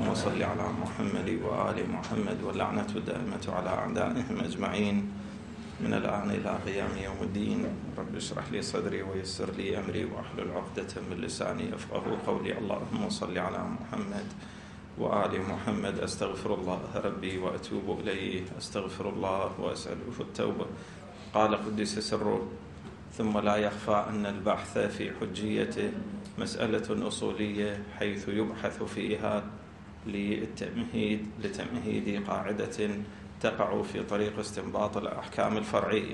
اللهم صل على محمد وآل محمد واللعنة الدائمة على أعدائهم أجمعين من الآن إلى قيام يوم الدين. رب اشرح لي صدري ويسر لي أمري واحلل عقدة من لساني يفقهوا قولي. اللهم صل على محمد وآل محمد. أستغفر الله ربي وأتوب إليه، أستغفر الله وأسأله التوبة. قال قدس سره: ثم لا يخفى أن البحث في حجيته مسألة أصولية، حيث يبحث فيها لتمهيد قاعدة تقع في طريق استنباط الأحكام الفرعية.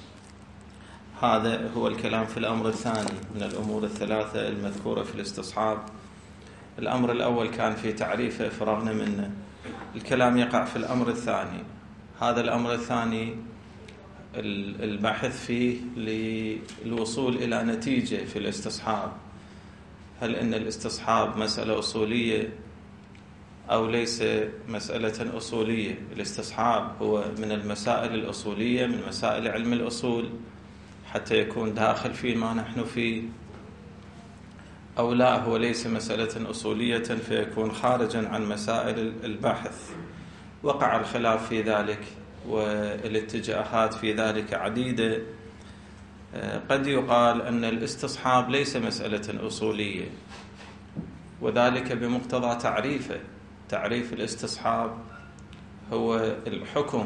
هذا هو الكلام في الأمر الثاني من الأمور الثلاثة المذكورة في الاستصحاب. الأمر الأول كان في تعريفه فرغنا منه، الكلام يقع في الأمر الثاني. هذا الأمر الثاني البحث فيه للوصول إلى نتيجة في الاستصحاب. هل إن الاستصحاب مسألة أصولية أو ليس مسألة أصولية؟ الاستصحاب هو من المسائل الأصولية، من مسائل علم الأصول، حتى يكون داخل في ما نحن فيه، أو لا هو ليس مسألة أصولية فيكون خارجا عن مسائل البحث. وقع الخلاف في ذلك والاتجاهات في ذلك عديدة. قد يقال أن الاستصحاب ليس مسألة أصولية، وذلك بمقتضى تعريفه. تعريف الاستصحاب هو الحكم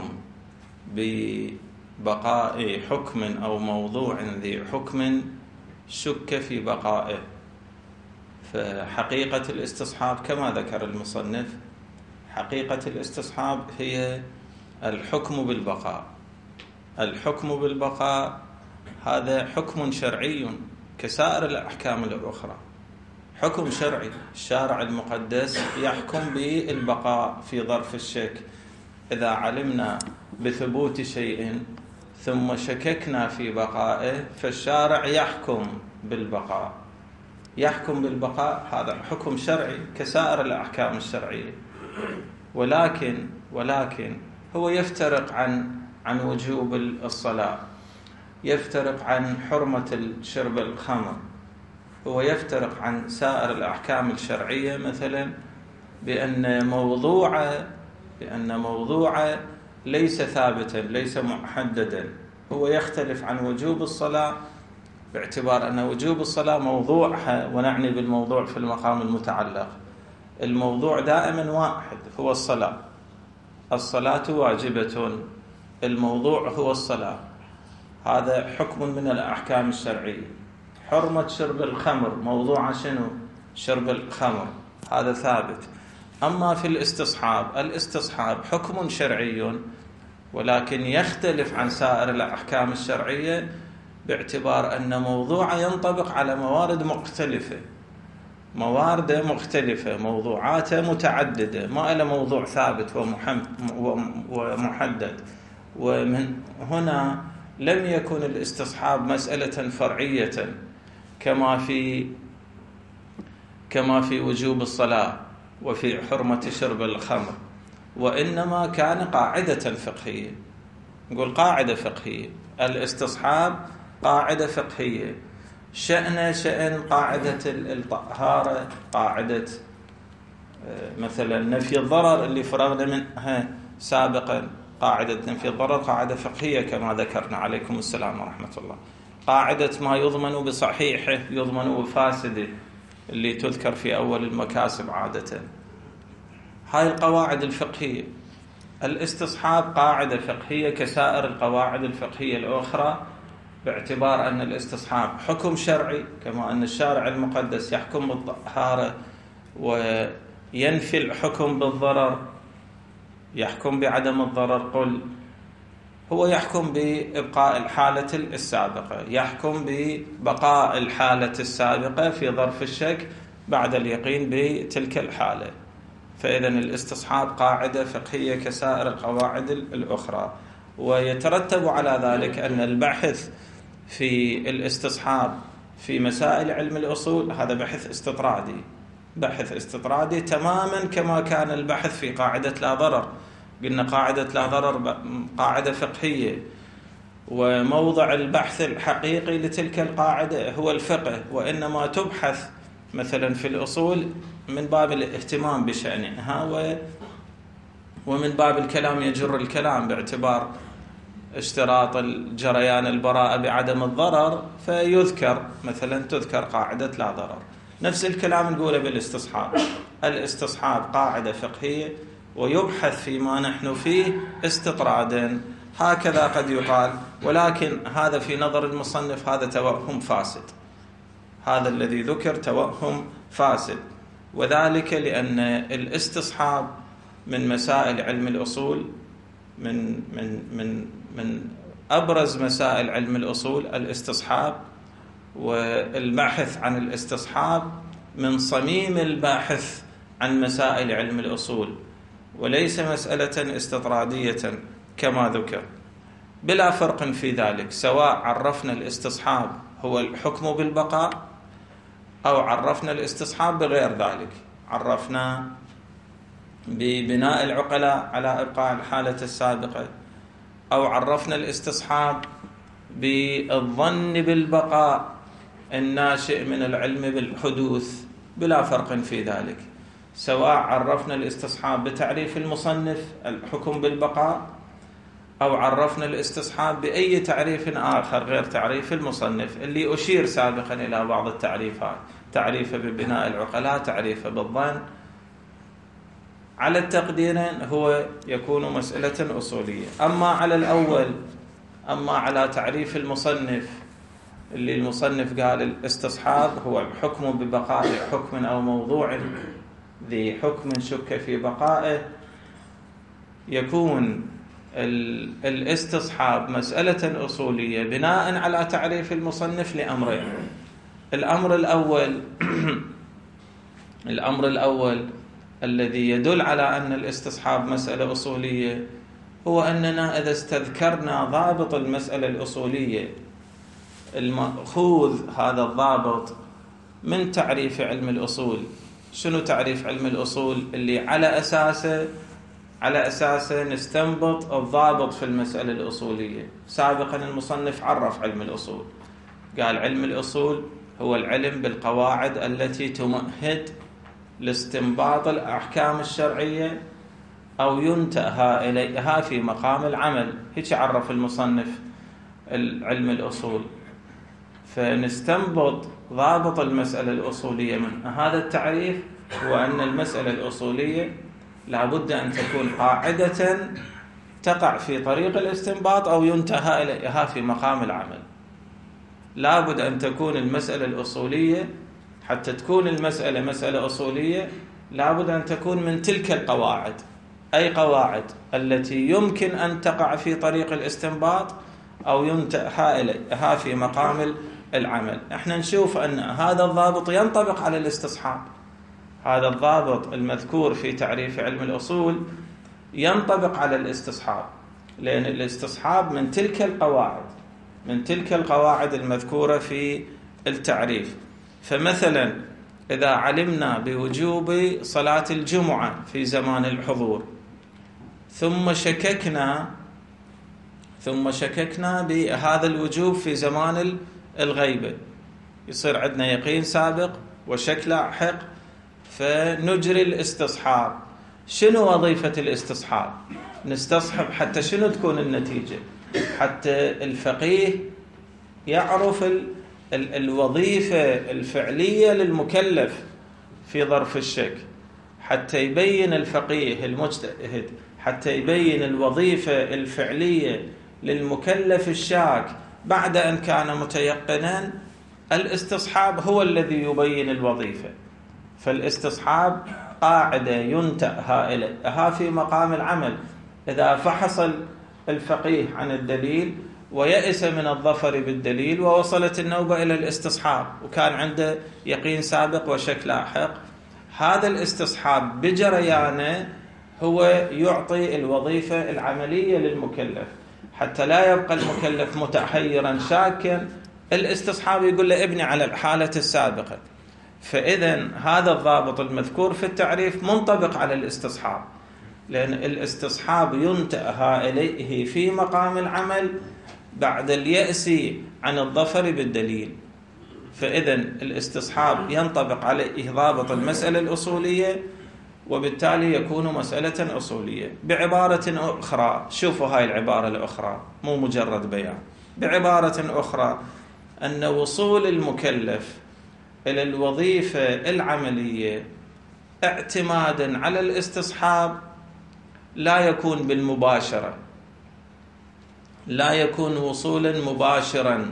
ببقاء حكم أو موضوع ذي حكم شك في بقائه. فحقيقة الاستصحاب كما ذكر المصنف، حقيقة الاستصحاب هي الحكم بالبقاء. الحكم بالبقاء هذا حكم شرعي كسائر الأحكام الأخرى، حكم شرعي. الشارع المقدس يحكم بالبقاء في ظرف الشك. إذا علمنا بثبوت شيء ثم شككنا في بقائه فالشارع يحكم بالبقاء. يحكم بالبقاء هذا حكم شرعي كسائر الأحكام الشرعية، ولكن هو يفترق عن وجوب الصلاة، يفترق عن حرمة شرب الخمر، هو يفترق عن سائر الأحكام الشرعية، مثلا بأن موضوعه ليس ثابتا، ليس محددا. هو يختلف عن وجوب الصلاة باعتبار أن وجوب الصلاة موضوعها، ونعني بالموضوع في المقام المتعلق، الموضوع دائما واحد هو الصلاة. الصلاة واجبة، الموضوع هو الصلاة. هذا حكم من الأحكام الشرعية. حرمة شرب الخمر موضوع شنو؟ شرب الخمر، هذا ثابت. أما في الاستصحاب حكم شرعي، ولكن يختلف عن سائر الأحكام الشرعية باعتبار أن موضوع ينطبق على موارد مختلفة، موضوعات متعددة، ما له موضوع ثابت ومحدد. ومن هنا لم يكن الاستصحاب مسألة فرعية كما في وجوب الصلاة وفي حرمة شرب الخمر، وإنما كان قاعدة فقهية. نقول قاعدة فقهية، الاستصحاب قاعدة فقهية، شأن قاعدة الطهارة، قاعدة مثلا نفي الضرر اللي فرغنا منها سابقا. قاعدة نفي الضرر قاعدة فقهية كما ذكرنا، عليكم السلام ورحمة الله. قاعدة ما يضمن بصحيحه يضمن بفاسده اللي تذكر في أول المكاسب عادة. هاي القواعد الفقهية. الاستصحاب قاعدة فقهية كسائر القواعد الفقهية الأخرى، باعتبار أن الاستصحاب حكم شرعي، كما أن الشارع المقدس يحكم بالطهارة وينفي الحكم بالضرر، يحكم بعدم الضرر. قل هو يحكم بإبقاء الحالة السابقة، يحكم ببقاء الحالة السابقة في ظرف الشك بعد اليقين بتلك الحالة. فإذن الاستصحاب قاعدة فقهية كسائر القواعد الأخرى. ويترتب على ذلك أن البحث في الاستصحاب في مسائل علم الأصول هذا بحث استطرادي تماما كما كان البحث في قاعدة لا ضرر. قلنا قاعدة لا ضرر قاعدة فقهية، وموضع البحث الحقيقي لتلك القاعدة هو الفقه، وإنما تبحث مثلا في الأصول من باب الاهتمام بشأنها ومن باب الكلام يجر الكلام باعتبار اشتراط الجريان البراءة بعدم الضرر، فيذكر مثلا تذكر قاعدة لا ضرر. نفس الكلام نقوله بالاستصحاب. الاستصحاب قاعدة فقهية ويبحث فيما نحن فيه استطرادا، هكذا قد يقال، ولكن هذا في نظر المصنف هذا توهم فاسد، هذا الذي ذكر توهم فاسد، وذلك لأن الاستصحاب من مسائل علم الأصول، من أبرز مسائل علم الأصول الاستصحاب، والبحث عن الاستصحاب من صميم الباحث عن مسائل علم الأصول، وليس مسألة استطرادية كما ذكر. بلا فرق في ذلك، سواء عرفنا الاستصحاب هو الحكم بالبقاء أو عرفنا الاستصحاب بغير ذلك، عرفنا ببناء العقلاء على إبقاء الحالة السابقة، أو عرفنا الاستصحاب بالظن بالبقاء الناشئ من العلم بالحدوث، بلا فرق في ذلك. سواء عرفنا الاستصحاب بتعريف المصنف الحكم بالبقاء أو عرفنا الاستصحاب بأي تعريف آخر غير تعريف المصنف اللي أشير سابقا إلى بعض التعريفات، تعريفه ببناء العقلاء، تعريفه بالظن، على التقديرين هو يكون مسألة أصولية. أما على الأول، أما على تعريف المصنف اللي المصنف قال الاستصحاب هو الحكم ببقاء حكم أو موضوع ذي حكم شك في بقائه، يكون الاستصحاب مسألة أصولية بناء على تعريف المصنف لأمرين. الأمر الأول الذي يدل على أن الاستصحاب مسألة أصولية هو أننا إذا استذكرنا ضابط المسألة الأصولية المأخوذ هذا الضابط من تعريف علم الأصول. شنو تعريف علم الأصول؟ اللي على أساسه نستنبط الضابط في المسألة الأصولية. سابقا المصنف عرف علم الأصول، قال علم الأصول هو العلم بالقواعد التي تمهد لاستنباط الأحكام الشرعية أو ينتهى إليها في مقام العمل. هيك عرف المصنف علم الأصول. فنستنبط ضابط المسألة الأصولية من هذا التعريف هو أن المسألة الأصولية لابد أن تكون قاعدة تقع في طريق الاستنباط أو ينتهى إليها في مقام العمل. لابد أن تكون المسألة الأصولية، حتى تكون المسألة مسألة أصولية لابد أن تكون من تلك القواعد، أي قواعد التي يمكن أن تقع في طريق الاستنباط أو ينتهى إليها في مقام العمل. احنا نشوف أن هذا الضابط ينطبق على الاستصحاب. هذا الضابط المذكور في تعريف علم الأصول ينطبق على الاستصحاب، لأن الاستصحاب من تلك القواعد المذكورة في التعريف. فمثلا إذا علمنا بوجوب صلاة الجمعة في زمان الحضور ثم شككنا بهذا الوجوب في زمان الغيبة، يصير عندنا يقين سابق وشك لاحق، فنجري الاستصحاب. شنو وظيفة الاستصحاب؟ نستصحب حتى شنو تكون النتيجة؟ حتى الفقيه يعرف الوظيفة الفعلية للمكلف في ظرف الشك، حتى يبين الفقيه المجتهد، حتى يبين الوظيفة الفعلية للمكلف الشاك بعد أن كان متيقنا. الاستصحاب هو الذي يبين الوظيفة. فالاستصحاب قاعدة ينتهى إليها في مقام العمل. إذا فحص الفقيه عن الدليل ويأس من الظفر بالدليل ووصلت النوبة إلى الاستصحاب وكان عنده يقين سابق وشك لاحق، هذا الاستصحاب بجريانه هو يعطي الوظيفة العملية للمكلف حتى لا يبقى المكلف متحيرا شاكا. الاستصحاب يقول له ابني على الحالة السابقة. فإذن هذا الضابط المذكور في التعريف منطبق على الاستصحاب، لأن الاستصحاب ينتهى إليه في مقام العمل بعد اليأس عن الظفر بالدليل. فإذا الاستصحاب ينطبق عليه ضابط المسألة الأصولية، وبالتالي يكون مسألة أصولية. بعبارة أخرى، شوفوا هاي العبارة الأخرى، مو مجرد بيان. بعبارة أخرى، أن وصول المكلف إلى الوظيفة العملية اعتمادا على الاستصحاب لا يكون بالمباشرة، لا يكون وصولا مباشرا،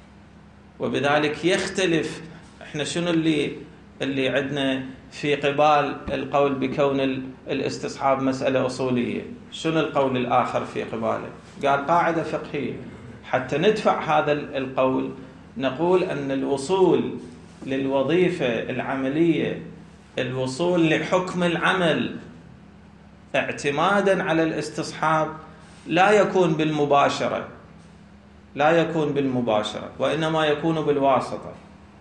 وبذلك يختلف. احنا شنو اللي عندنا في قبال القول بكون الاستصحاب مسألة أصولية؟ شنو القول الآخر في قباله؟ قال قاعدة فقهية. حتى ندفع هذا القول نقول أن الوصول للوظيفة العملية، الوصول لحكم العمل اعتمادا على الاستصحاب لا يكون بالمباشرة، لا يكون بالمباشرة، وإنما يكون بالواسطة.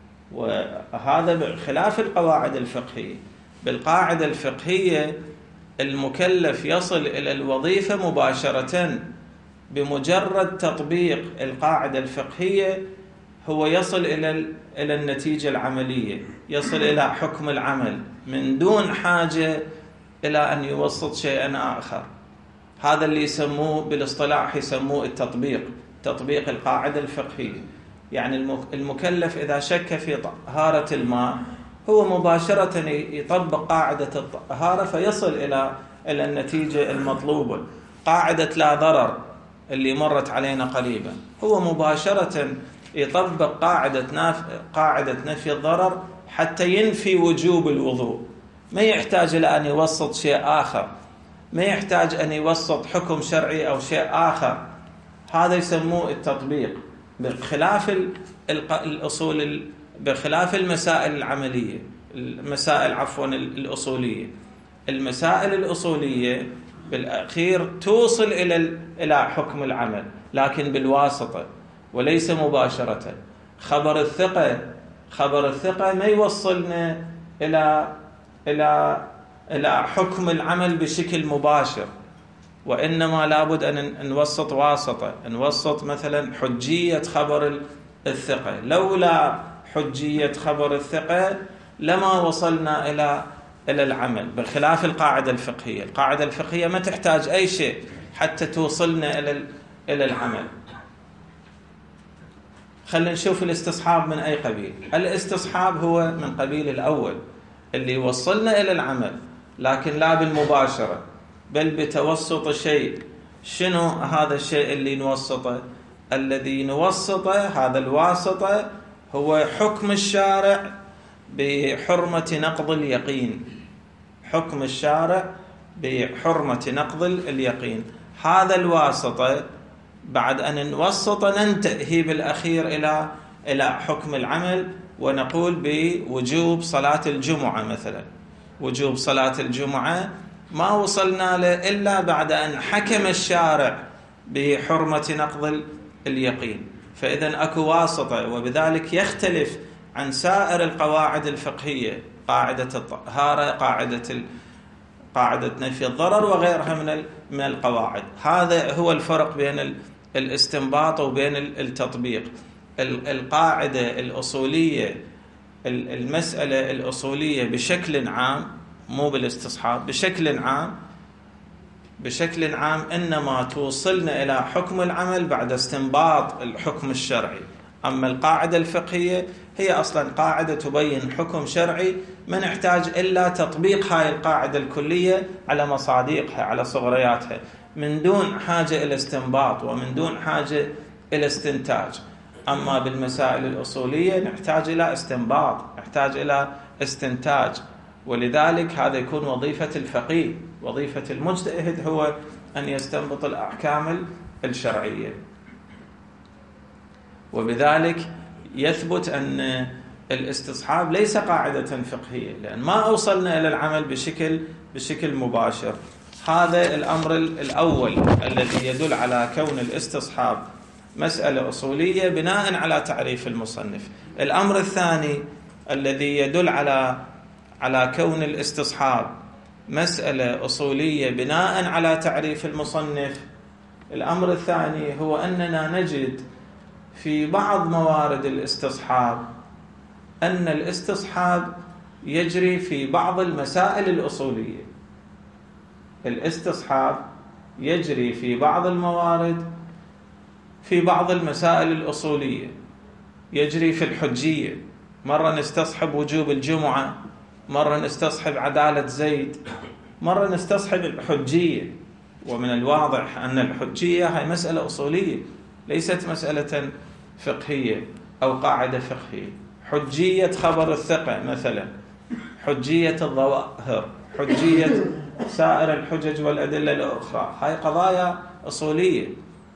وهذا خلاف القواعد الفقهية. بالقاعدة الفقهية المكلف يصل إلى الوظيفة مباشرة بمجرد تطبيق القاعدة الفقهية، هو يصل إلى النتيجة العملية، يصل إلى حكم العمل من دون حاجة إلى أن يوسط شيئا آخر. هذا اللي يسموه بالاصطلاح يسموه التطبيق، تطبيق القاعدة الفقهية. يعني المكلف إذا شك في طهارة الماء هو مباشرة يطبق قاعدة الطهارة فيصل إلى النتيجة المطلوبة. قاعدة لا ضرر اللي مرت علينا قريبا، هو مباشرة يطبق قاعدة نفي الضرر حتى ينفي وجوب الوضوء، ما يحتاج إلى أن يوسط شيء آخر، ما يحتاج أن يوسط حكم شرعي أو شيء آخر. هذا يسموه التطبيق، بخلاف الأصول، بخلاف المسائل العملية، المسائل الأصولية. المسائل الأصولية بالأخير توصل إلى حكم العمل لكن بالواسطة وليس مباشرة. خبر الثقة ما يوصلنا إلى حكم العمل بشكل مباشر، وإنما لابد أن نوسط واسطة، نوسط مثلا حجية خبر الثقة. لولا حجية خبر الثقة لما وصلنا إلى العمل، بخلاف القاعدة الفقهية. القاعدة الفقهية ما تحتاج أي شيء حتى توصلنا إلى العمل. خلينا نشوف الاستصحاب من أي قبيل. الاستصحاب هو من قبيل الأول اللي يوصلنا إلى العمل، لكن لا بالمباشرة بل بتوسط شيء. شنو هذا الشيء اللي نوسطه؟ الذي نوسطه، هذا الواسطة، هو حكم الشارع بحرمة نقض اليقين. حكم الشارع بحرمة نقض اليقين. هذا الواسطة بعد أن نوسط ننتهي بالأخير إلى حكم العمل، ونقول بوجوب صلاة الجمعة مثلا. وجوب صلاة الجمعة ما وصلنا له إلا بعد أن حكم الشارع بحرمة نقض اليقين. فإذا أكو واسطة، وبذلك يختلف عن سائر القواعد الفقهية، قاعدة الطهارة، قاعدة نفي الضرر وغيرها من القواعد. هذا هو الفرق بين الاستنباط وبين التطبيق. القاعدة الأصولية، المسألة الأصولية بشكل عام، مو بالاستصحاب، بشكل عام إنما توصلنا إلى حكم العمل بعد استنباط الحكم الشرعي. أما القاعدة الفقهية هي أصلا قاعدة تبين حكم شرعي، ما نحتاج إلا تطبيق هاي القاعدة الكلية على مصادقها، على صغرياتها، من دون حاجة إلى استنباط ومن دون حاجة إلى استنتاج. أما بالمسائل الأصولية نحتاج إلى استنباط، نحتاج إلى استنتاج. ولذلك هذا يكون وظيفة الفقيه. وظيفة المجتهد هو أن يستنبط الأحكام الشرعية. وبذلك يثبت أن الاستصحاب ليس قاعدة فقهية، لأن ما أوصلنا إلى العمل بشكل مباشر. هذا الأمر الأول الذي يدل على كون الاستصحاب مسألة أصولية بناء على تعريف المصنف. الأمر الثاني الذي يدل على كون الاستصحاب مسألة أصولية بناء على تعريف المصنف، الأمر الثاني هو أننا نجد في بعض موارد الاستصحاب أن الاستصحاب يجري في بعض المسائل الأصولية. الاستصحاب يجري في بعض الموارد في بعض المسائل الأصولية. يجري في الحجية، مرة نستصحب وجوب الجمعة، مرة نستصحب عدالة زيد، مرة نستصحب الحجية. ومن الواضح أن الحجية هي مسألة أصولية، ليست مسألة فقهية أو قاعدة فقهية. حجية خبر الثقة مثلا، حجية الظواهر، حجية سائر الحجج والأدلة الأخرى، هاي قضايا أصولية.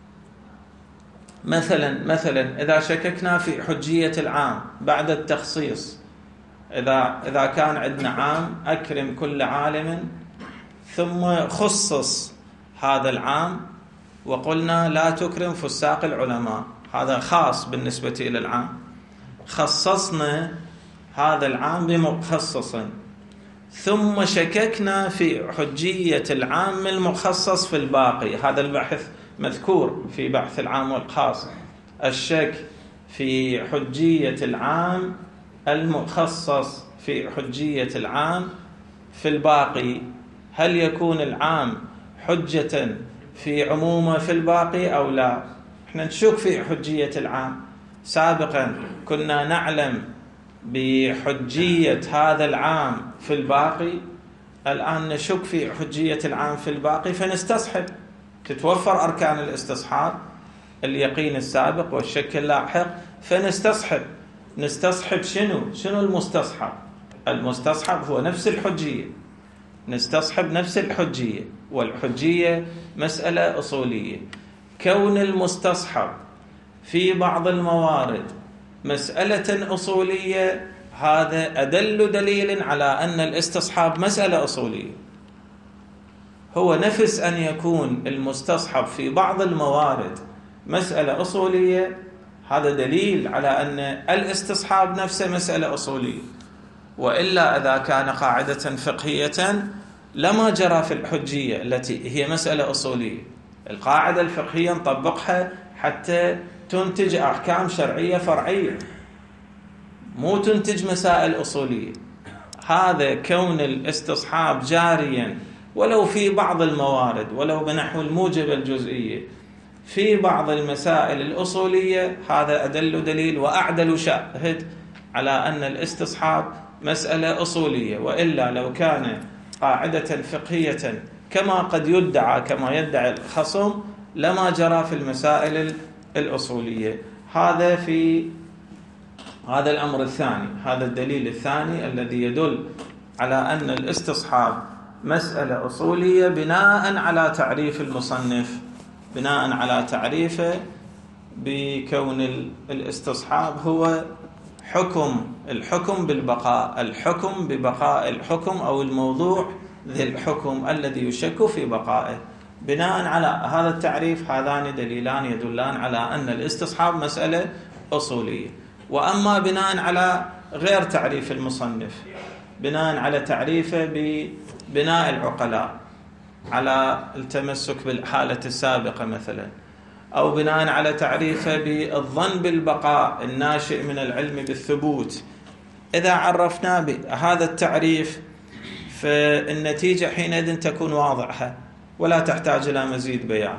مثلا إذا شككنا في حجية العام بعد التخصيص، إذا كان عندنا عام أكرم كل عالم، ثم خصص هذا العام وقلنا لا تكرم فساق العلماء، هذا خاص بالنسبة إلى العام، خصصنا هذا العام بمخصص، ثم شككنا في حجية العام المخصص في الباقي. هذا البحث مذكور في بحث العام والخاص، الشك في حجية العام المخصص في حجية العام في الباقي، هل يكون العام حجة في عمومه في الباقي أو لا؟ احنا نشك في حجية العام. سابقا كنا نعلم بحجية هذا العام في الباقي، الآن نشك في حجية العام في الباقي، فنستصحب، تتوفر أركان الاستصحاب، اليقين السابق والشك اللاحق، فنستصحب. نستصحب شنو المستصحب؟ المستصحب هو نفس الحجية، نستصحب نفس الحجية، والحجية مسألة أصولية. كون المستصحب في بعض الموارد مسألة أصولية، هذا أدل دليل على أن الاستصحاب مسألة أصولية. هو نفس أن يكون المستصحب في بعض الموارد مسألة أصولية، هذا دليل على أن الاستصحاب نفسه مسألة أصولية. وإلا إذا كان قاعدة فقهية لما جرى في الحجية التي هي مسألة أصولية. القاعدة الفقهية نطبقها حتى تنتج أحكام شرعية فرعية، مو تنتج مسائل أصولية. هذا كون الاستصحاب جاريا ولو في بعض الموارد، ولو بنحو الموجب الجزئية في بعض المسائل الأصولية، هذا أدل دليل وأعدل شاهد على أن الاستصحاب مسألة أصولية. وإلا لو كان قاعدة فقهية كما قد يدعى، كما يدعي الخصم، لما جرى في المسائل الأصولية. هذا الأمر الثاني، هذا الدليل الثاني الذي يدل على أن الاستصحاب مسألة أصولية بناء على تعريف المصنف، بناء على تعريفه بكون الاستصحاب هو الحكم بالبقاء، الحكم ببقاء الحكم أو الموضوع ذي الحكم الذي يشك في بقائه. بناء على هذا التعريف هذان دليلان يدلان على أن الاستصحاب مسألة أصولية. وأما بناء على غير تعريف المصنف، بناء على تعريفه ببناء العقلاء على التمسك بالحالة السابقة مثلا، أو بناء على تعريفه بالظن بالبقاء الناشئ من العلم بالثبوت، إذا عرفنا بهذا التعريف فالنتيجة حينئذ تكون واضحة ولا تحتاج إلى مزيد بيان.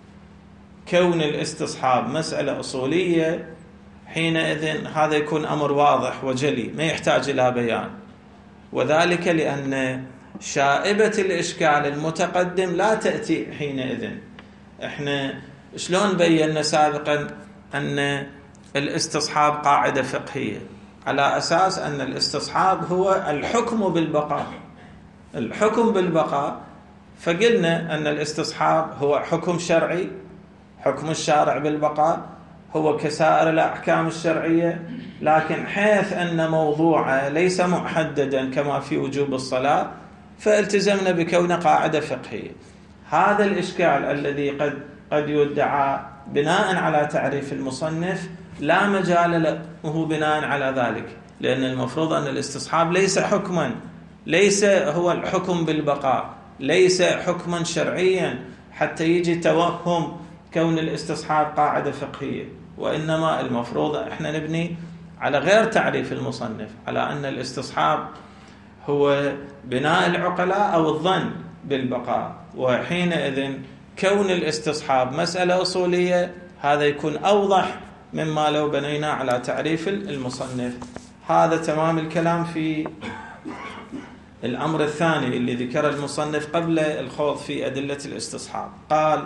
كون الاستصحاب مسألة أصولية، حينئذ هذا يكون أمر واضح وجلي ما يحتاج إلى بيان، وذلك لأن شائبة الإشكال المتقدم لا تأتي حينئذ. احنا شلون بينا سابقا أن الاستصحاب قاعدة فقهية على أساس أن الاستصحاب هو الحكم بالبقاء، الحكم بالبقاء، فقلنا أن الاستصحاب هو حكم شرعي، حكم الشارع بالبقاء هو كسائر الأحكام الشرعية، لكن حيث أن موضوعه ليس محددا كما في وجوب الصلاة فالتزمنا بكونه قاعدة فقهية. هذا الإشكال الذي قد يدعى بناء على تعريف المصنف لا مجال له بناء على ذلك، لأن المفروض أن الاستصحاب ليس حكما، ليس هو الحكم بالبقاء، ليس حكما شرعيا حتى يجي توهم كون الاستصحاب قاعدة فقهية، وإنما المفروض احنا نبني على غير تعريف المصنف، على أن الاستصحاب هو بناء العقلاء أو الظن بالبقاء، وحينئذ كون الاستصحاب مسألة أصولية هذا يكون أوضح مما لو بنينا على تعريف المصنف. هذا تمام الكلام في الأمر الثاني اللي ذكر المصنف قبل الخوض في أدلة الاستصحاب. قال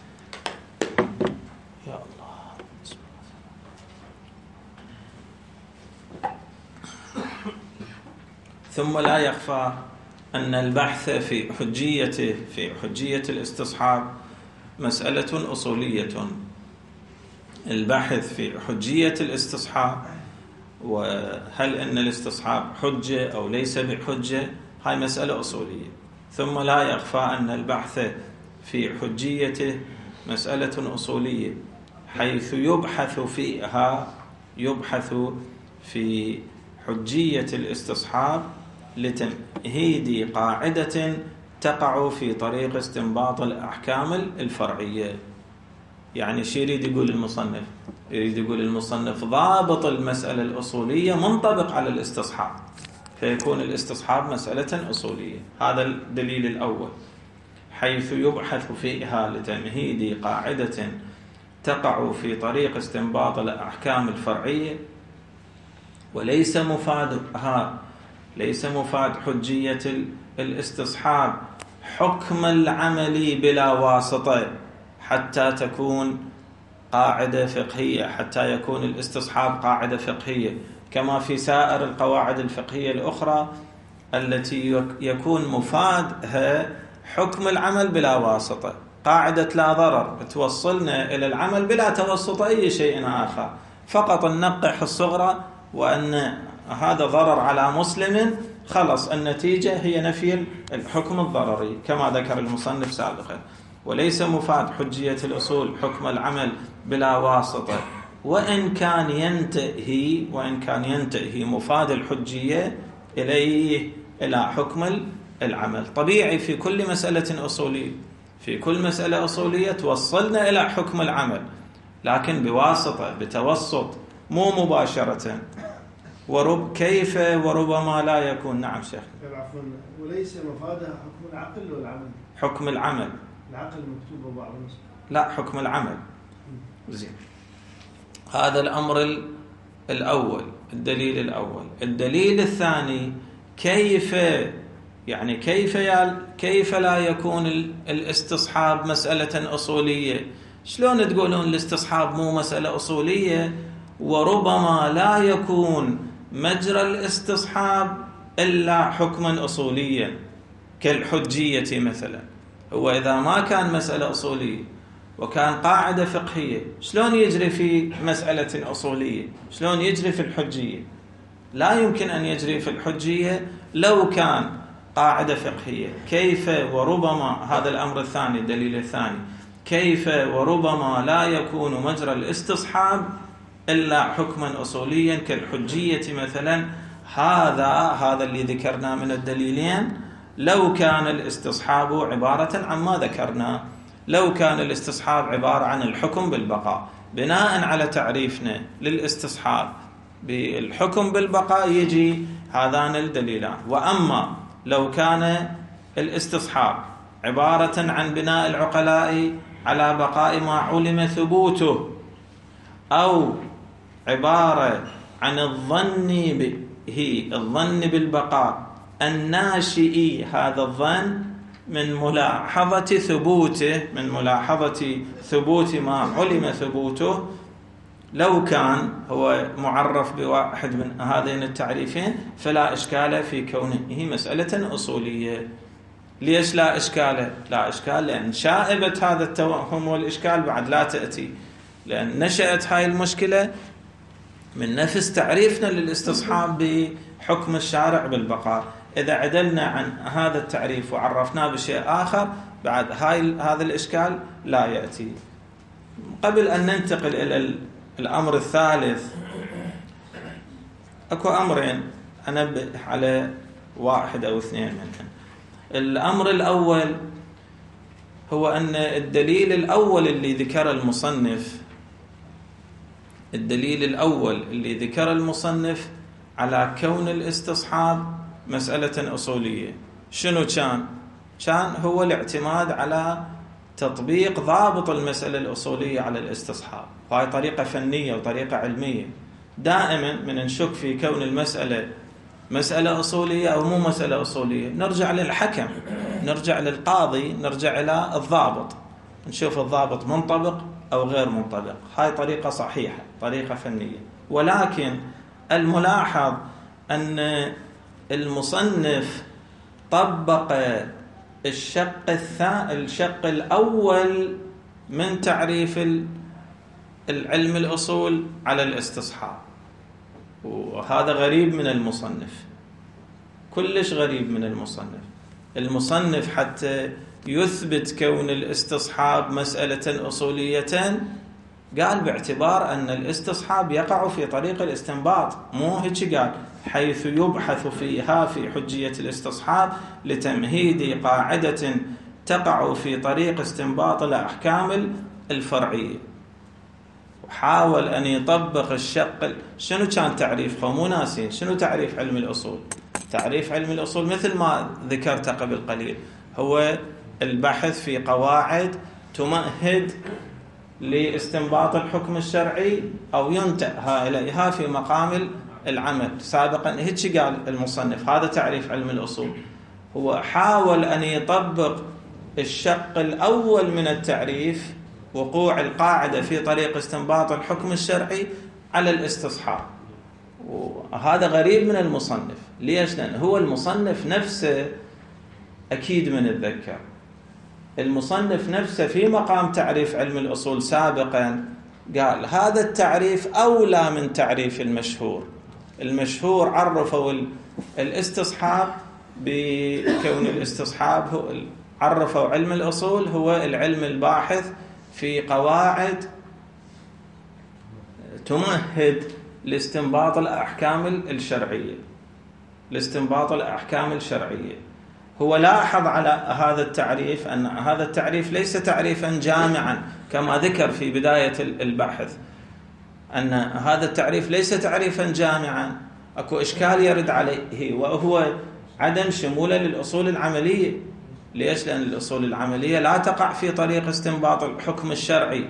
يا الله ثم لا يخفى أن البحث في حجية الاستصحاب مسألة أصولية. البحث في حجية الاستصحاب وهل أن الاستصحاب حجة أو ليس بحجة هاي مسألة أصولية. ثم لا يخفى أن البحث في حجيته مسألة أصولية، حيث يبحث في حجية الاستصحاب لتمهيد قاعدة تقع في طريق استنباط الأحكام الفرعية. يعني شو يريد يقول المصنف؟ يريد يقول المصنف ضابط المسألة الأصولية منطبق على الاستصحاب، فيكون الاستصحاب مسألة أصولية. هذا الدليل الأول، حيث يبحث فيها لتمهيد قاعدة تقع في طريق استنباط الأحكام الفرعية، وليس مفاد حجية الاستصحاب حكم العمل بلا واسطة حتى تكون قاعدة فقهية، حتى يكون الاستصحاب قاعدة فقهية، كما في سائر القواعد الفقهية الأخرى التي يكون مفادها حكم العمل بلا واسطة. قاعدة لا ضرر توصلنا إلى العمل بلا توسط أي شيء آخر، فقط ننقح الصغرى وأن هذا ضرر على مسلم، خلص النتيجة هي نفي الحكم الضرري كما ذكر المصنف سابقا. وليس مفاد حجية الأصول حكم العمل بلا واسطة، وإن كان ينتهي مفاد الحجية إلى حكم العمل. طبيعي في كل مسألة أصولية، في كل مسألة أصولية توصلنا إلى حكم العمل، لكن بواسطة، بتوسط، مو مباشرة. كيف وربما لا يكون. نعم شيخ. وليس مفادها حكم العقل والعمل. حكم العمل. العقل مكتوب بعض النسخ. لا، حكم العمل. زين. هذا الأمر الأول، الدليل الأول. الدليل الثاني، كيف لا يكون الاستصحاب مسألة أصولية؟ شلون تقولون الاستصحاب مو مسألة أصولية وربما لا يكون مجرى الاستصحاب إلا حكما أصوليا كالحجية مثلا؟ هو إذا ما كان مسألة أصولية وكان قاعدة فقهية، شلون يجري في مسألة أصولية؟ شلون يجري في الحجية؟ لا يمكن أن يجري في الحجية لو كان قاعدة فقهية. كيف وربما، هذا الأمر الثاني، الدليل الثاني، كيف وربما لا يكون مجرى الاستصحاب إلا حكما أصوليا كالحجية مثلا. هذا اللي ذكرنا من الدليلين لو كان الاستصحاب عبارة عن ما ذكرنا، لو كان الاستصحاب عبارة عن الحكم بالبقاء. بناء على تعريفنا للاستصحاب بالحكم بالبقاء يجي هذان الدليلان. وأما لو كان الاستصحاب عبارة عن بناء العقلاء على بقاء ما علم ثبوته، أو عبارة عن الظن بالبقاء الناشئ هذا الظن من ملاحظة ثبوت ما علم ثبوته، لو كان هو معرف بواحد من هذين التعريفين فلا إشكال في كونه مسألة أصولية. ليش لا إشكال؟ لا إشكال لأن شائبة هذا التوهم والإشكال بعد لا تأتي، لأن نشأت هاي المشكلة من نفس تعريفنا للاستصحاب بحكم الشارع بالبقاء. إذا عدلنا عن هذا التعريف وعرفناه بشيء آخر بعد هذا الإشكال لا يأتي. قبل أن ننتقل إلى الأمر الثالث، أكو أمرين أنبه على واحد أو اثنين منهم. الأمر الأول هو أن الدليل الأول اللي ذكر المصنف الدليل الأول اللي ذكر المصنف على كون الاستصحاب مسألة أصولية شنو كان هو الاعتماد على تطبيق ضابط المسألة الأصولية على الاستصحاب. وهي طريقة فنية وطريقة علمية. دائما من نشك في كون المسألة مسألة أصولية أو مو مسألة أصولية نرجع للحكم، نرجع للقاضي، نرجع إلى الضابط، نشوف الضابط منطبق أو غير منطبق. هاي طريقة صحيحة، طريقة فنية. ولكن الملاحظ أن المصنف طبق الشق الأول من تعريف العلم الأصول على الاستصحاب، وهذا غريب من المصنف، كلش غريب من المصنف حتى يثبت كون الاستصحاب مسألة أصولية قال باعتبار أن الاستصحاب يقع في طريق الاستنباط، مو هيك قال حيث يبحث فيها في حجية الاستصحاب لتمهيد قاعدة تقع في طريق استنباط الأحكام الفرعية. وحاول أن يطبق الشق. شنو كان تعريف مو ناسين شنو تعريف علم الأصول؟ تعريف علم الأصول مثل ما ذكرت قبل قليل هو البحث في قواعد تمهد لاستنباط الحكم الشرعي أو ينتهى إليها في مقام العمل. سابقا هيك قال المصنف، هذا تعريف علم الأصول. هو حاول أن يطبق الشق الأول من التعريف، وقوع القاعدة في طريق استنباط الحكم الشرعي، على الاستصحاب. وهذا غريب من المصنف. ليش؟ لأن هو المصنف نفسه أكيد من الذكر المصنف نفسه في مقام تعريف علم الأصول سابقا قال هذا التعريف أولى من تعريف المشهور عرفوا الاستصحاب بكون الاستصحاب هو عرفوا علم الأصول هو العلم الباحث في قواعد تمهد لاستنباط الأحكام الشرعية. هو لاحظ على هذا التعريف أن هذا التعريف ليس تعريفا جامعا كما ذكر في بداية البحث، أن هذا التعريف ليس تعريفا جامعا. أكو إشكال يرد عليه وهو عدم شموله للأصول العملية. ليش؟ لأن الأصول العملية لا تقع في طريق استنباط الحكم الشرعي.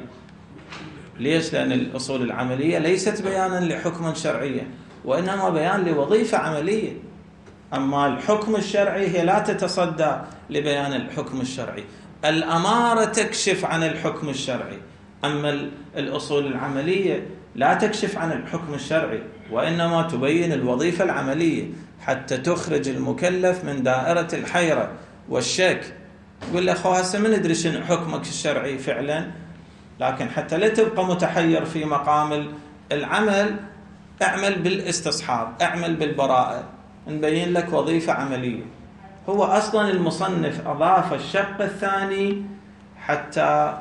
ليش؟ لأن الأصول العملية ليست بيانا لحكم شرعي، وإنما بيان لوظيفة عملية. أما الحكم الشرعي هي لا تتصدى لبيان الحكم الشرعي، الأمارة تكشف عن الحكم الشرعي. أما الأصول العملية لا تكشف عن الحكم الشرعي، وإنما تبين الوظيفة العملية حتى تخرج المكلف من دائرة الحيرة والشك. يقول له أخوة هسه ما ندري شنو حكمك الشرعي فعلا، لكن حتى لا تبقى متحير في مقام العمل اعمل بالاستصحاب، اعمل بالبراءة، نبين لك وظيفة عملية. هو أصلا المصنف أضاف الشق الثاني حتى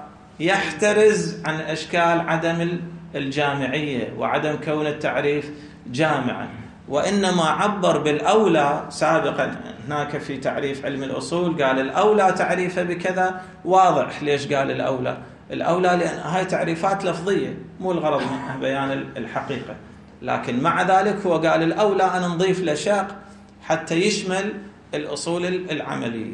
يحترز عن أشكال عدم الجامعية وعدم كون التعريف جامعا، وإنما عبر بالأولى. سابقا هناك في تعريف علم الأصول قال الأولى تعريفه بكذا، واضح ليش قال الأولى لأن هاي تعريفات لفظية مو الغرض منها بيان الحقيقة. لكن مع ذلك هو قال الأولى أن نضيف لشاق حتى يشمل الأصول العملية.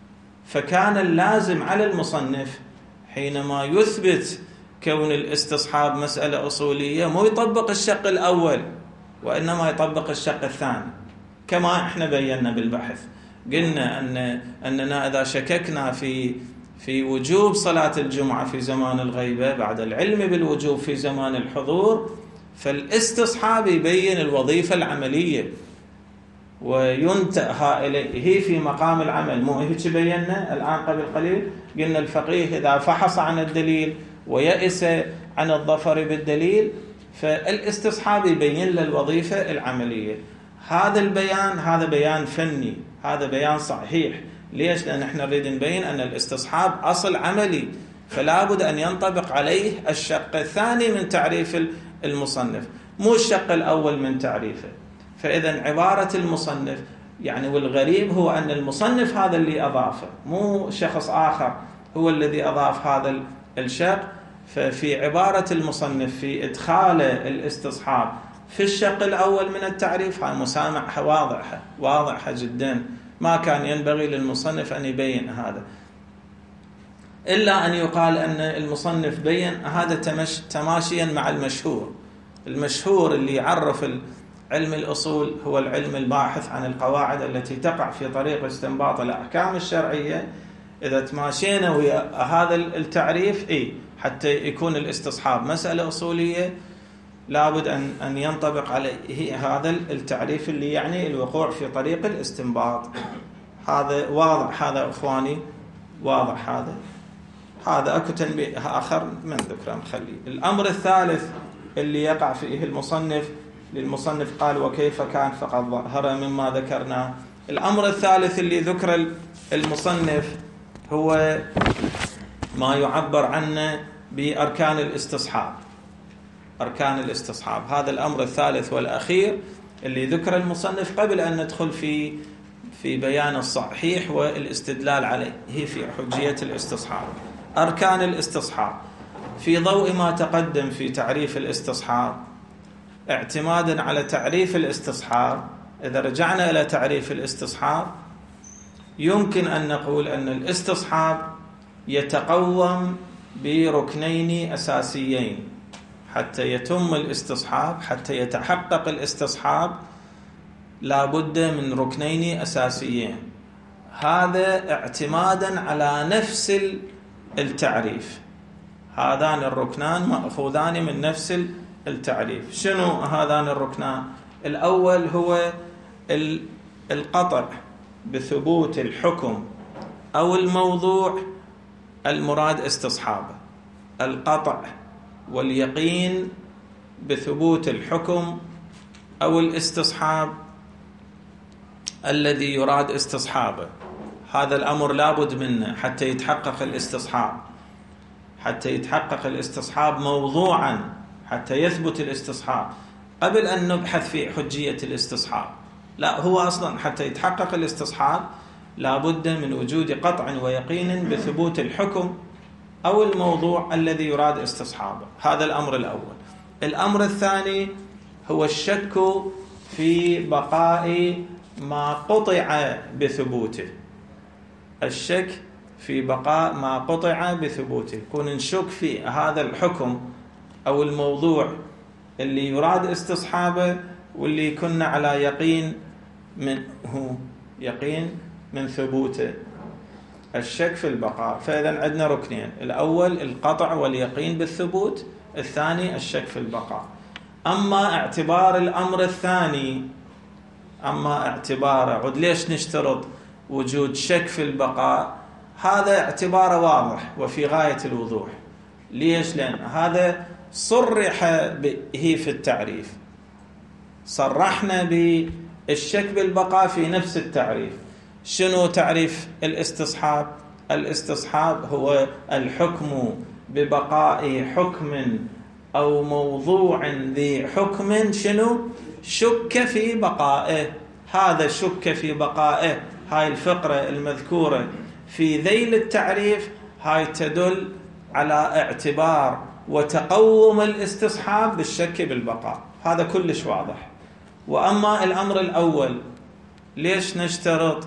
فكان اللازم على المصنف حينما يثبت كون الاستصحاب مسألة أصولية مو يطبق الشق الأول، وإنما يطبق الشق الثاني. كما احنا بينا بالبحث قلنا أننا إذا شككنا في وجوب صلاة الجمعة في زمان الغيبة بعد العلم بالوجوب في زمان الحضور، فالاستصحاب يبين الوظيفة العملية وينتهى إليه في مقام العمل. مو هيك بينا الآن قبل قليل؟ قلنا الفقيه إذا فحص عن الدليل ويأس عن الظفر بالدليل فالاستصحاب يبين له الوظيفة العملية. هذا البيان هذا بيان فني، هذا بيان صحيح. ليش؟ لأن احنا نريد نبين أن الاستصحاب أصل عملي، فلا بد أن ينطبق عليه الشق الثاني من تعريف المصنف، مو الشق الأول من تعريفه. فإذا عبارة المصنف يعني، والغريب هو أن المصنف هذا اللي أضافه، مو شخص آخر هو الذي أضاف هذا الشق. ففي عبارة المصنف في إدخال الاستصحاب في الشق الأول من التعريف هاي مسامحة واضحة جدا، ما كان ينبغي للمصنف أن يبين هذا، إلا أن يقال أن المصنف بين هذا تماشيا مع المشهور اللي يعرف علم الأصول هو العلم الباحث عن القواعد التي تقع في طريق استنباط الأحكام الشرعية. إذا تماشينا ويا هذا التعريف حتى يكون الاستصحاب مسألة أصولية لابد أن ينطبق عليه هذا التعريف اللي يعني الوقوع في طريق الاستنباط. هذا واضح، هذا أخواني واضح. هذا أكو تنبيه آخر من ذكره نخليه. الأمر الثالث اللي يقع فيه للمصنف قال وكيف كان فقد ظهر مما ذكرنا. الأمر الثالث اللي ذكر المصنف هو ما يعبر عنه بأركان الاستصحاب. أركان الاستصحاب هذا الأمر الثالث والأخير اللي ذكر المصنف قبل أن ندخل في بيان الصحيح والاستدلال عليه في حجية الاستصحاب. أركان الاستصحاب في ضوء ما تقدم في تعريف الاستصحاب، اعتمادا على تعريف الاستصحاب، إذا رجعنا إلى تعريف الاستصحاب يمكن أن نقول أن الاستصحاب يتقوم بركنين أساسيين حتى يتم الاستصحاب، حتى يتحقق الاستصحاب لا بد من ركنين أساسيين. هذا اعتمادا على نفس التعريف، هذان الركنان مأخوذان من نفس التعريف. شنو هذان الركنان؟ الأول هو القطع بثبوت الحكم أو الموضوع المراد استصحابه، القطع واليقين بثبوت الحكم أو الاستصحاب الذي يراد استصحابه. هذا الأمر لابد منه حتى يتحقق الاستصحاب، حتى يتحقق الاستصحاب موضوعا، حتى يثبت الاستصحاب قبل أن نبحث في حجية الاستصحاب. لا، هو أصلا حتى يتحقق الاستصحاب لابد من وجود قطع ويقين بثبوت الحكم أو الموضوع الذي يراد استصحابه. هذا الأمر الأول. الأمر الثاني هو الشك في بقاء ما قطع بثبوته، الشك في بقاء ما قطع بثبوته، يكون نشك في هذا الحكم أو الموضوع اللي يراد استصحابه واللي كنا على يقين منه، يقين من ثبوته، الشك في البقاء. فإذا عندنا ركنين، الأول القطع واليقين بالثبوت، الثاني الشك في البقاء. أما اعتبار الأمر الثاني، أما اعتباره عد ليش نشترط وجود شك في البقاء؟ هذا اعتباره واضح وفي غاية الوضوح. ليش؟ لأن هذا صرح به في التعريف، صرحنا بالشك بالبقاء في نفس التعريف. شنو تعريف الاستصحاب؟ الاستصحاب هو الحكم ببقاء حكم أو موضوع ذي حكم شنو؟ شك في بقائه. هذا شك في بقائه، هاي الفقرة المذكورة في ذيل التعريف هاي تدل على اعتبار وتقوم الاستصحاب بالشك بالبقاء. هذا كلش واضح. وأما الأمر الأول، ليش نشترط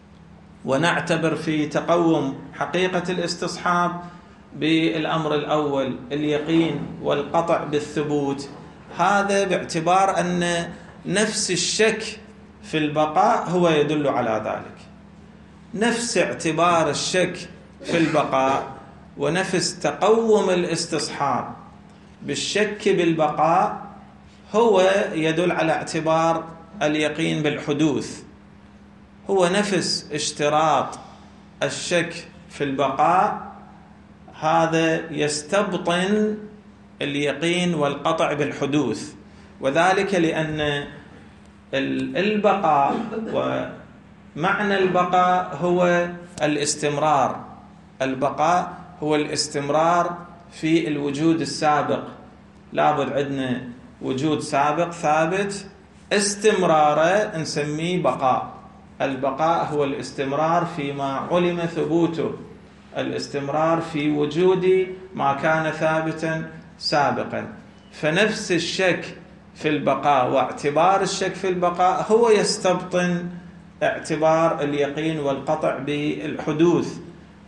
ونعتبر في تقوم حقيقة الاستصحاب بالأمر الأول اليقين والقطع بالثبوت؟ هذا باعتبار أن نفس الشك في البقاء هو يدل على ذلك، نفس اعتبار الشك في البقاء ونفس تقوم الاستصحاب بالشك بالبقاء هو يدل على اعتبار اليقين بالحدوث. هو نفس اشتراط الشك في البقاء، هذا يستبطن اليقين والقطع بالحدوث، وذلك لأن البقاء ومعنى البقاء هو الاستمرار. البقاء هو الاستمرار في الوجود السابق، لابد عندنا وجود سابق ثابت، استمراره نسميه بقاء. البقاء هو الاستمرار فيما علم ثبوته، الاستمرار في وجود ما كان ثابتا سابقا. فنفس الشك في البقاء واعتبار الشك في البقاء هو يستبطن اعتبار اليقين والقطع بالحدوث.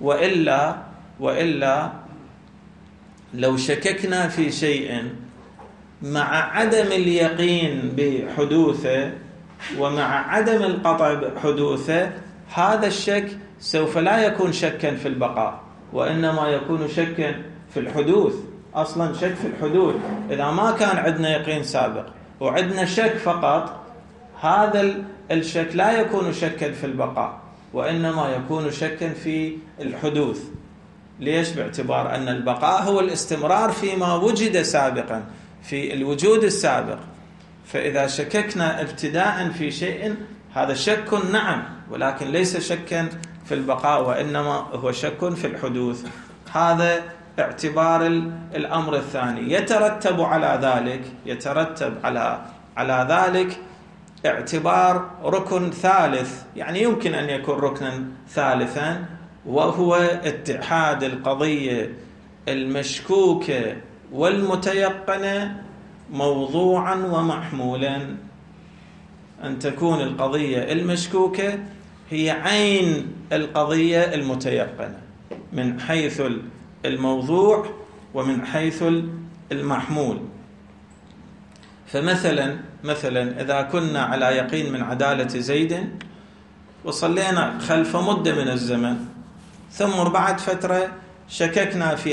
وإلا لو شككنا في شيء مع عدم اليقين بحدوثه ومع عدم القطع بحدوثه، هذا الشك سوف لا يكون شكا في البقاء، وإنما يكون شكا في الحدوث. أصلا شك في الحدوث إذا ما كان عندنا يقين سابق وعندنا شك فقط، هذا الشك لا يكون شكا في البقاء، وإنما يكون شكا في الحدوث. ليش؟ باعتبار أن البقاء هو الاستمرار فيما وجد سابقا، في الوجود السابق. فإذا شككنا ابتداء في شيء، هذا شك نعم، ولكن ليس شكا في البقاء، وإنما هو شك في الحدوث. هذا اعتبار الأمر الثاني. يترتب على ذلك اعتبار ركن ثالث، يعني يمكن أن يكون ركنا ثالثا، وهو اتحاد القضية المشكوكة والمتيقنة موضوعا ومحمولا. أن تكون القضية المشكوكة هي عين القضية المتيقنة من حيث الموضوع ومن حيث المحمول. فمثلا إذا كنا على يقين من عدالة زيد وصلينا خلف مدة من الزمن، ثم بعد فترة شككنا في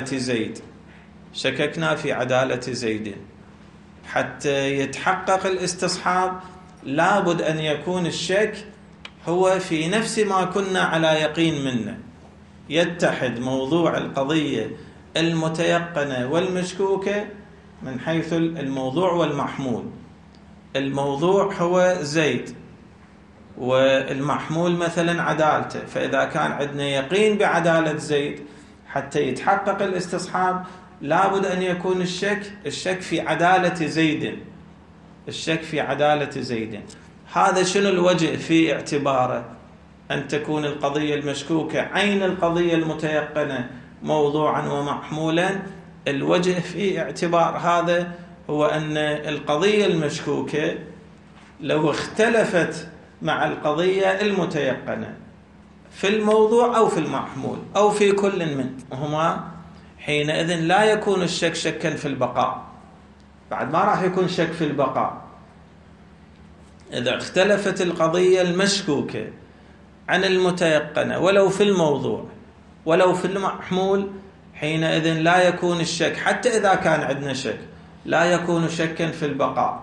عدالة زيد، حتى يتحقق الاستصحاب لابد أن يكون الشك هو في نفس ما كنا على يقين منه، يتحد موضوع القضية المتيقنة والمشكوكة من حيث الموضوع والمحمول. الموضوع هو زيد والمحمول مثلا عدالته، فإذا كان عندنا يقين بعدالة زيد حتى يتحقق الاستصحاب لابد أن يكون الشك في عدالة زيد. هذا شنو الوجه في اعتباره أن تكون القضية المشكوكة عين القضية المتيقنة موضوعا ومحمولا؟ الوجه في اعتبار هذا هو أن القضية المشكوكة لو اختلفت مع القضية المتيقنة في الموضوع أو في المحمول أو في كل منهما، حينئذ لا يكون الشك شكا في البقاء، بعد ما راح يكون شك في البقاء. إذا اختلفت القضية المشكوكة عن المتيقنة ولو في الموضوع ولو في المحمول، حينئذ لا يكون الشك، حتى إذا كان عندنا شك، لا يكون شكا في البقاء.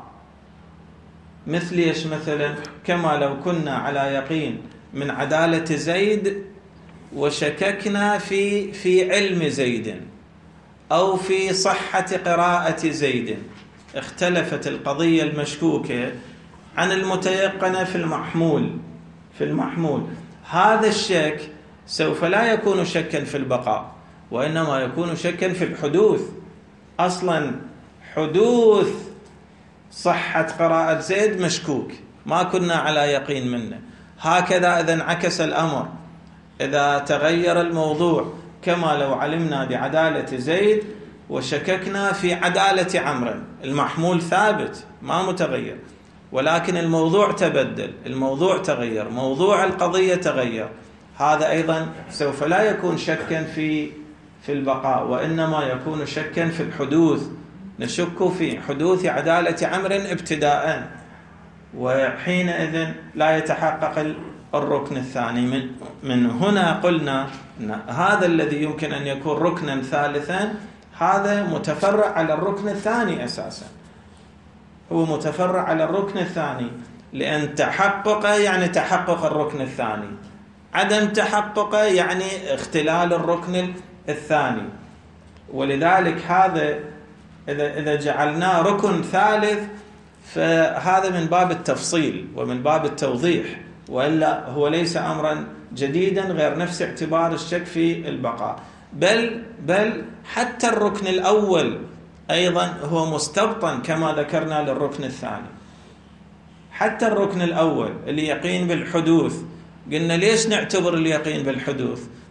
مثلا كما لو كنا على يقين من عدالة زيد وشككنا في علم زيد أو في صحة قراءة زيد، اختلفت القضية المشكوكة عن المتيقنة في المحمول، هذا الشك سوف لا يكون شكا في البقاء، وإنما يكون شكا في الحدوث. أصلا حدوث صحة قراءة زيد مشكوك، ما كنا على يقين منه. هكذا إذا انعكس الأمر، إذا تغير الموضوع كما لو علمنا بعدالة زيد وشككنا في عدالة عمرو، المحمول ثابت ما متغير، ولكن الموضوع تبدل، الموضوع تغير، موضوع القضية تغير، هذا أيضا سوف لا يكون شكا في البقاء، وإنما يكون شكا في الحدوث. نشك في حدوث عدالة عمرو ابتداء، وحينئذ لا يتحقق الركن الثاني. من هنا قلنا أن هذا الذي يمكن أن يكون ركنا ثالثا هذا متفرع على الركن الثاني، أساسا هو متفرع على الركن الثاني، لأن تحقق يعني تحقق الركن الثاني، عدم تحقق يعني اختلال الركن الثاني. ولذلك هذا إذا جعلناه ركن ثالث فهذا من باب التفصيل ومن باب التوضيح، وإلا هو ليس أمرا جديدا غير نفس اعتبار الشك في البقاء. بل حتى الركن الأول أيضا هو مستبطن كما ذكرنا للركن الثاني. حتى الركن الأول اليقين بالحدوث، قلنا ليش نعتبر اليقين بالحدوث؟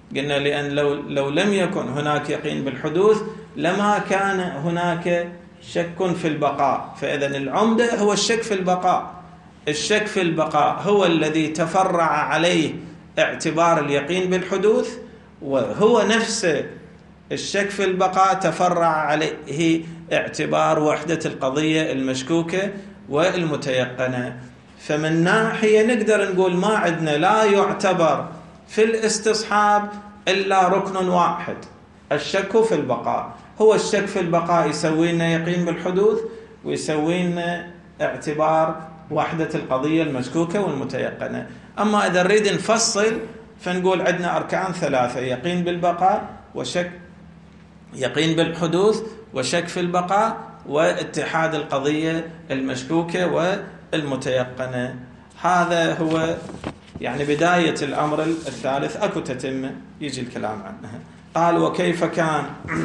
قلنا لأن لو لم يكن هناك يقين بالحدوث لما كان هناك شك في البقاء. فإذا العمدة هو الشك في البقاء. الشك في البقاء هو الذي تفرع عليه اعتبار اليقين بالحدوث، وهو نفس الشك في البقاء تفرع عليه اعتبار وحدة القضية المشكوكة والمتيقنة. فمن ناحية نقدر نقول ما عندنا لا يعتبر في الاستصحاب إلا ركن واحد، الشك في البقاء. هو الشك في البقاء يسوي لنا يقين بالحدوث، ويسوي لنا اعتبار وحدة القضية المشكوكة والمتيقنة. أما إذا نريد نفصل فنقول عندنا أركان ثلاثة: يقين بالبقاء، وشك يقين بالحدوث، وشك في البقاء، واتحاد القضية المشكوكة والمتيقنة. هذا هو يعني بداية الأمر الثالث. أكو تتمة يجي الكلام عنها. قال: وكيف كان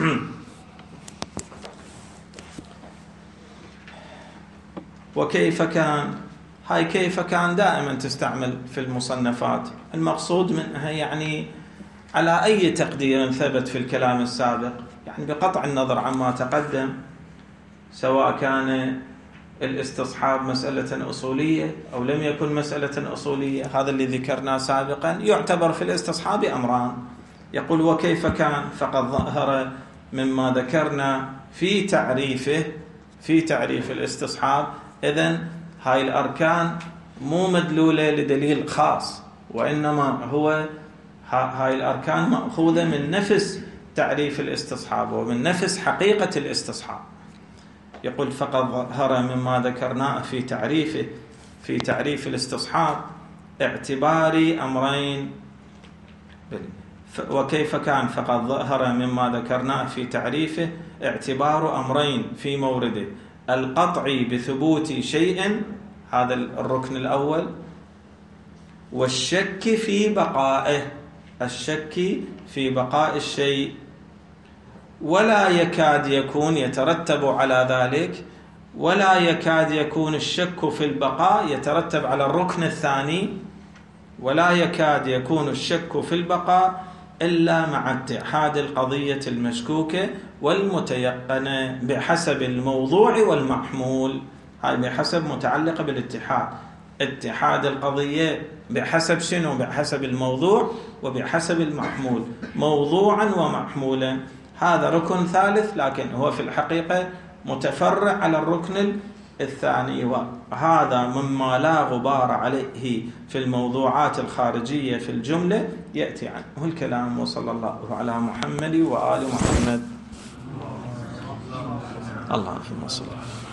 وكيف كان. هاي كيف كان دائما تستعمل في المصنفات، المقصود منها يعني على أي تقدير ثبت في الكلام السابق، يعني بقطع النظر عما تقدم، سواء كان الاستصحاب مسألة أصولية أو لم يكن مسألة أصولية. هذا اللي ذكرناه سابقا. يعتبر في الاستصحاب أمران. يقول: وكيف كان، فقد ظهر مما ذكرنا في تعريف الاستصحاب. إذن هاي الأركان مو مدلولة لدليل خاص، وإنما هو هاي الأركان مأخوذة من نفس تعريف الاستصحاب ومن نفس حقيقة الاستصحاب. يقول: فقد ظهر مما ذكرناه في تعريف الاستصحاب اعتبار أمرين. وكيف كان، فقد ظهر مما ذكرناه في تعريفه اعتبار أمرين في مورده: القطع بثبوت شيء، هذا الركن الأول، والشك في بقائه، الشك في بقاء الشيء. ولا يكاد يكون يترتب على ذلك، ولا يكاد يكون الشك في البقاء يترتب على الركن الثاني، ولا يكاد يكون الشك في البقاء إلا مع اتحاد القضية المشكوكة والمتيقنة بحسب الموضوع والمحمول. هاي بحسب متعلقة بالاتحاد. اتحاد القضية بحسب شنو؟ بحسب الموضوع وبحسب المحمول، موضوعا ومحمولا. هذا ركن ثالث، لكن هو في الحقيقة متفرع على الركن الثاني، وهذا مما لا غبار عليه في الموضوعات الخارجية في الجملة يأتي عنه الكلام. وصلى الله على محمد وآل محمد. اللهم صل على